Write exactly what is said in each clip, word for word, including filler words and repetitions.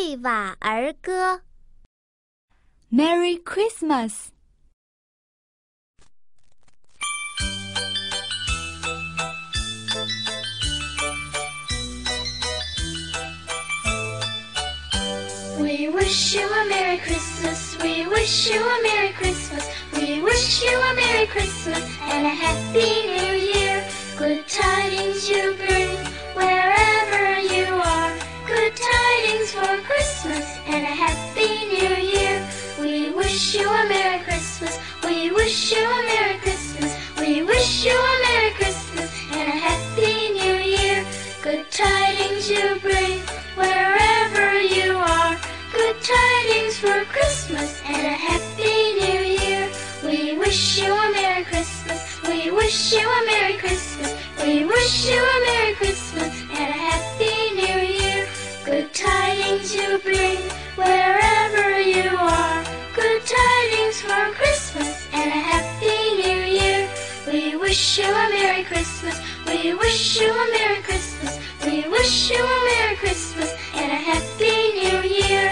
岁瓦儿歌 Merry Christmas! We wish you a Merry Christmas, we wish you a Merry Christmas, we wish you a Merry Christmas and a Happy New Year. Good tidings you bring wherever you are, good tidings for Christmas and a Happy New Year. We wish you a Merry Christmas, we wish you a Merry Christmas, we wish you a Merry Christmas and a Happy New Year. Good tidings you bring wherever you are, good tidings for Christmas and a Happy New Year. We wish you a Merry Christmas, we wish you a Merry Christmas, we wish you a Merry Christmas and a Happy New Year. Good tidings you bring wherever you are, good tidings for Christmas and a Happy New Year. We wish you a Merry Christmas, we wish you a Merry Christmas, we wish you a Merry Christmas and a Happy New Year.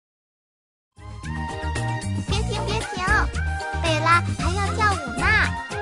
别停别停，贝拉还要跳舞呢。